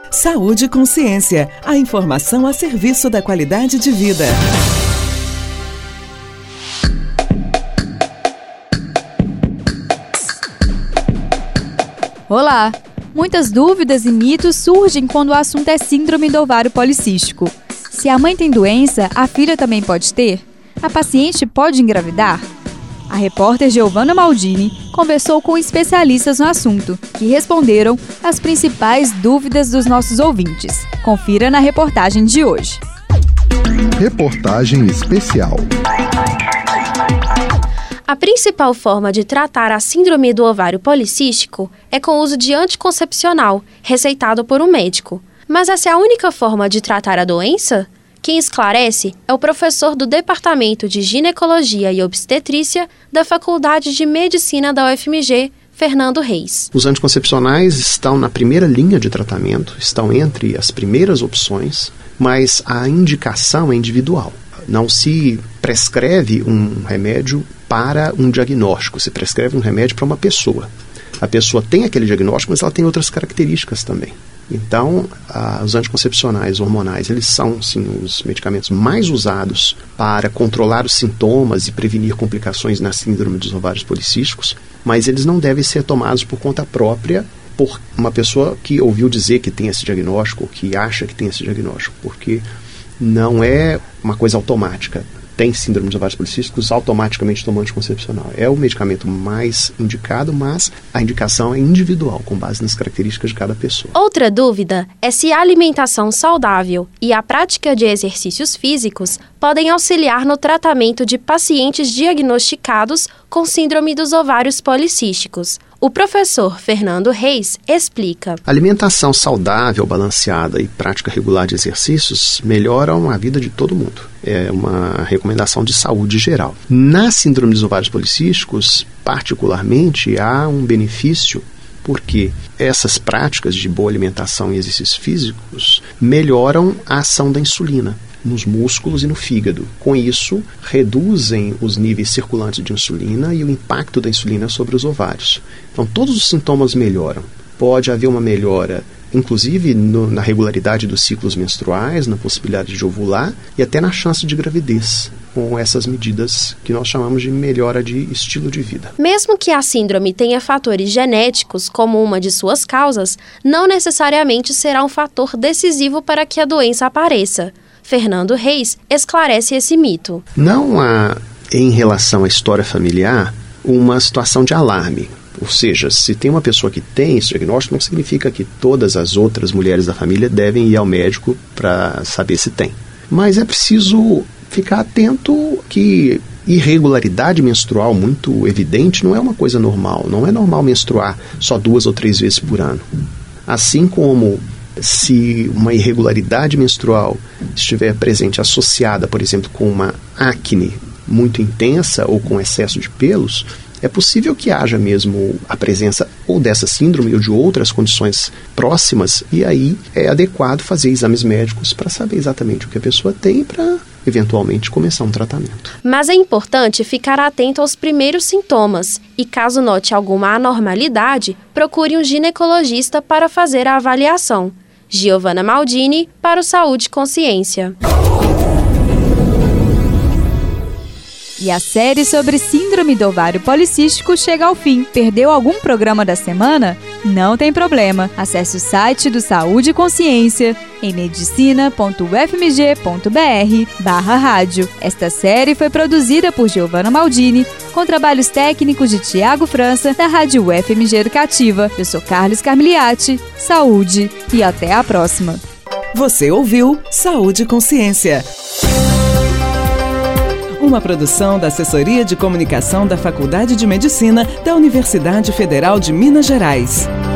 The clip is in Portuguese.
Saúde e Consciência, a informação a serviço da qualidade de vida. Olá! Muitas dúvidas e mitos surgem quando o assunto é síndrome do ovário policístico. Se a mãe tem doença, a filha também pode ter? A paciente pode engravidar? A repórter Giovana Maldini conversou com especialistas no assunto, que responderam as principais dúvidas dos nossos ouvintes. Confira na reportagem de hoje. Reportagem especial. A principal forma de tratar a síndrome do ovário policístico é com o uso de anticoncepcional, receitado por um médico. Mas essa é a única forma de tratar a doença? Quem esclarece é o professor do Departamento de Ginecologia e Obstetrícia da Faculdade de Medicina da UFMG, Fernando Reis. Os anticoncepcionais estão na primeira linha de tratamento, estão entre as primeiras opções, mas a indicação é individual. Não se prescreve um remédio para um diagnóstico, se prescreve um remédio para uma pessoa. A pessoa tem aquele diagnóstico, mas ela tem outras características também. Então, os anticoncepcionais hormonais, eles são, sim, os medicamentos mais usados para controlar os sintomas e prevenir complicações na síndrome dos ovários policísticos, mas eles não devem ser tomados por conta própria por uma pessoa que ouviu dizer que tem esse diagnóstico, ou que acha que tem esse diagnóstico, porque não é uma coisa automática. Tem síndrome dos ovários policísticos, automaticamente toma anticoncepcional. É o medicamento mais indicado, mas a indicação é individual, com base nas características de cada pessoa. Outra dúvida é se a alimentação saudável e a prática de exercícios físicos podem auxiliar no tratamento de pacientes diagnosticados com síndrome dos ovários policísticos. O professor Fernando Reis explica. Alimentação saudável, balanceada e prática regular de exercícios melhoram a vida de todo mundo. É uma recomendação de saúde geral. Na síndrome dos ovários policísticos, particularmente, há um benefício porque essas práticas de boa alimentação e exercícios físicos melhoram a ação da insulina nos músculos e no fígado. Com isso, reduzem os níveis circulantes de insulina e o impacto da insulina sobre os ovários. Então, todos os sintomas melhoram. Pode haver uma melhora, inclusive na regularidade dos ciclos menstruais, na possibilidade de ovular e até na chance de gravidez, com essas medidas que nós chamamos de melhora de estilo de vida. Mesmo que a síndrome tenha fatores genéticos como uma de suas causas, não necessariamente será um fator decisivo para que a doença apareça. Fernando Reis esclarece esse mito. Não há, em relação à história familiar, uma situação de alarme. Ou seja, se tem uma pessoa que tem esse diagnóstico, não significa que todas as outras mulheres da família devem ir ao médico para saber se tem. Mas é preciso ficar atento que irregularidade menstrual muito evidente não é uma coisa normal. Não é normal menstruar só 2 ou 3 vezes por ano. Assim como se uma irregularidade menstrual estiver presente associada, por exemplo, com uma acne muito intensa ou com excesso de pelos, é possível que haja mesmo a presença ou dessa síndrome ou de outras condições próximas, e aí é adequado fazer exames médicos para saber exatamente o que a pessoa tem para eventualmente começar um tratamento. Mas é importante ficar atento aos primeiros sintomas e, caso note alguma anormalidade, procure um ginecologista para fazer a avaliação. Giovana Maldini, para o Saúde e Consciência. E a série sobre síndrome do ovário policístico chega ao fim. Perdeu algum programa da semana? Não tem problema. Acesse o site do Saúde e Consciência em medicina.ufmg.br/rádio. Esta série foi produzida por Giovana Maldini, com trabalhos técnicos de Tiago França, da Rádio UFMG Educativa. Eu sou Carlos Carmiliati. Saúde e até a próxima. Você ouviu Saúde e Consciência. Uma produção da Assessoria de Comunicação da Faculdade de Medicina da Universidade Federal de Minas Gerais.